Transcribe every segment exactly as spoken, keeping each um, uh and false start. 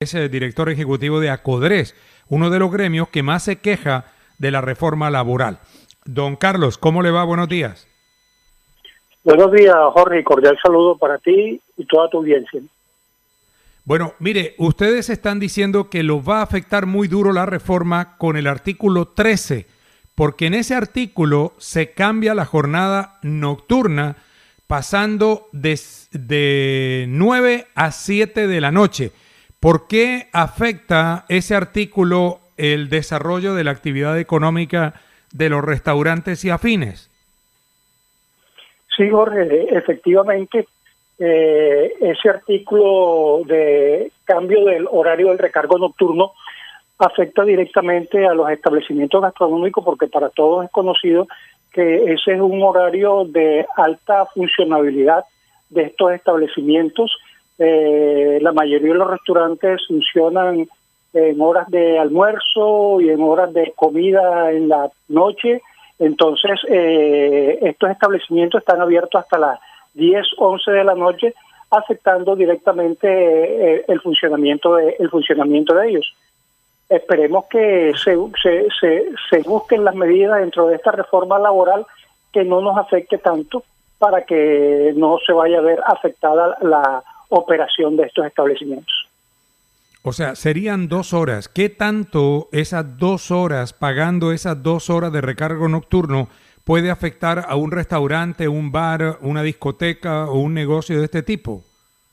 es el director ejecutivo de ACODRES, uno de los gremios que más se queja de la reforma laboral. Don Carlos, ¿cómo le va? Buenos días. Buenos días, Jorge, y cordial saludo para ti y toda tu audiencia. Bueno, mire, ustedes están diciendo que los va a afectar muy duro la reforma con el artículo trece, porque en ese artículo se cambia la jornada nocturna pasando de, de nueve a siete de la noche. ¿Por qué afecta ese artículo el desarrollo de la actividad económica de los restaurantes y afines? Sí, Jorge, efectivamente, eh, ese artículo de cambio del horario del recargo nocturno afecta directamente a los establecimientos gastronómicos, porque para todos es conocido que ese es un horario de alta funcionabilidad de estos establecimientos. Eh, la mayoría de los restaurantes funcionan en horas de almuerzo y en horas de comida en la noche. Entonces, eh, estos establecimientos están abiertos hasta las diez, once de la noche, afectando directamente eh, el funcionamiento de, el funcionamiento de ellos. Esperemos que se, se, se, se busquen las medidas dentro de esta reforma laboral que no nos afecte tanto, para que no se vaya a ver afectada la operación de estos establecimientos. O sea, serían dos horas. ¿Qué tanto esas dos horas, pagando esas dos horas de recargo nocturno, puede afectar a un restaurante, un bar, una discoteca o un negocio de este tipo?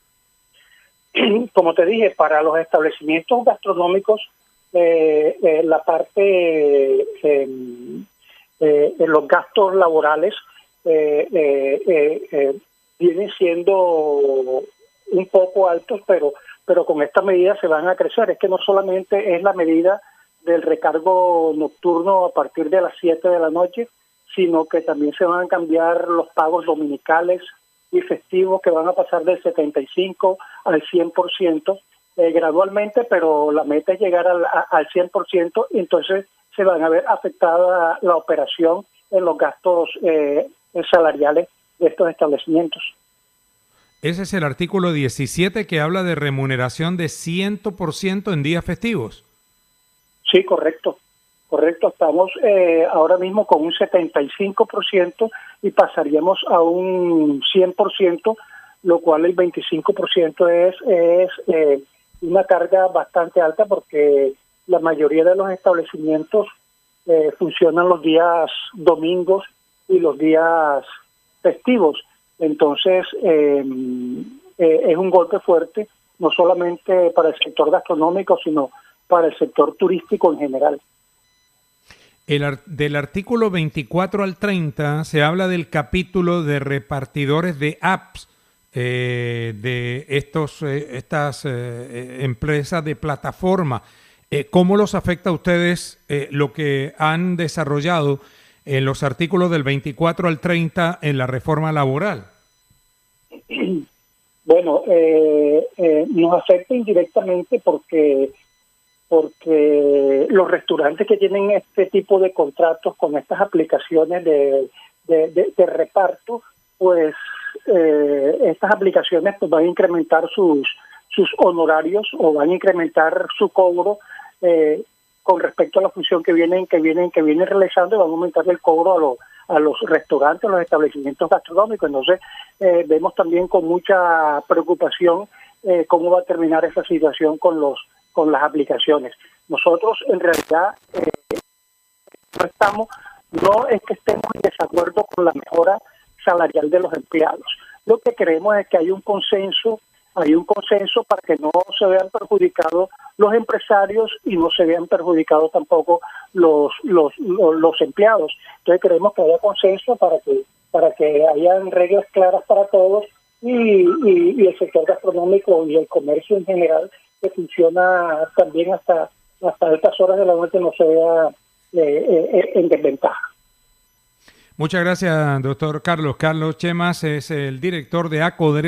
Como te dije, para los establecimientos gastronómicos, eh, eh, la parte eh, eh, de los gastos laborales eh, eh, eh, eh, vienen siendo un poco altos, pero pero con esta medida se van a crecer. Es que no solamente es la medida del recargo nocturno a partir de las siete de la noche, sino que también se van a cambiar los pagos dominicales y festivos, que van a pasar del setenta y cinco al cien por ciento eh, gradualmente, pero la meta es llegar al, a, al cien por ciento, y entonces se van a ver afectada la operación en los gastos eh, salariales de estos establecimientos. Ese es el artículo diecisiete, que habla de remuneración de cien por ciento en días festivos. Sí, correcto. Correcto. Estamos eh, ahora mismo con un setenta y cinco por ciento y pasaríamos a un cien por ciento, lo cual el veinticinco por ciento es, es eh, una carga bastante alta, porque la mayoría de los establecimientos eh, funcionan los días domingos y los días festivos. Entonces, eh, eh, es un golpe fuerte, no solamente para el sector gastronómico, sino para el sector turístico en general. El, del artículo veinticuatro al treinta se habla del capítulo de repartidores de apps, eh, de estos eh, estas eh, empresas de plataforma. Eh, ¿Cómo los afecta a ustedes eh, lo que han desarrollado en los artículos del veinticuatro al treinta en la reforma laboral? Bueno, eh, eh, nos afecta indirectamente porque porque los restaurantes que tienen este tipo de contratos con estas aplicaciones de, de, de, de reparto, pues eh, estas aplicaciones pues van a incrementar sus sus honorarios, o van a incrementar su cobro eh, con respecto a la función que vienen que vienen que vienen realizando, y van a aumentar el cobro a los a los restaurantes, a los establecimientos gastronómicos. Entonces, eh, vemos también con mucha preocupación eh, cómo va a terminar esa situación con los con las aplicaciones. Nosotros, en realidad, eh, no estamos, no es que estemos en desacuerdo con la mejora salarial de los empleados. Lo que queremos es que hay un consenso, hay un consenso para que no se vean perjudicados los empresarios y no se vean perjudicados tampoco los los los, los empleados. Entonces queremos que haya consenso para que para que hayan reglas claras para todos, y, y, y el sector gastronómico y el comercio en general, que funciona también hasta hasta altas horas de la noche, no se vea eh, eh, en desventaja. Muchas gracias, doctor Carlos. Carlos Chemas es el director de ACODRES.